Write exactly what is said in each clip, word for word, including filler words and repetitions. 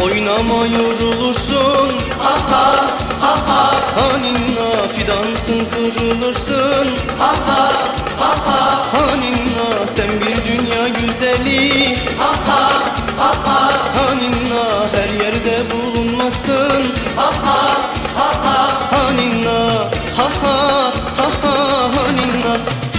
Oynama yorulursun, ha ha ha ha. Haninna fidansın kırılırsın, ha ha ha ha. Haninna sen bir dünya güzeli, ha ha ha ha. Haninna her yerde bulunmasın, ha ha ha ha. Haninna ha ha ha ha. Haninna.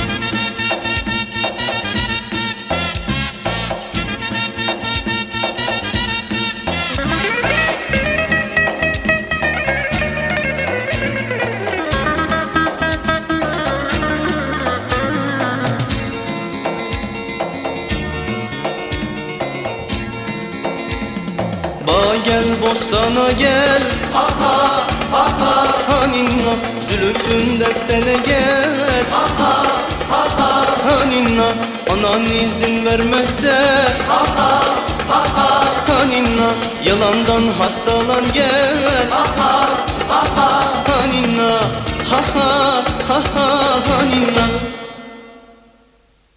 Bağ gel bostana gel, ha ha ha ha. Haninna zülüfün destene gel, ha ha ha ha. Haninna anan izin vermezse, ha ha ha ha. Haninna yalandan hastalan gel, ha ha ha ha. Haninna ha ha ha ha. Haninna.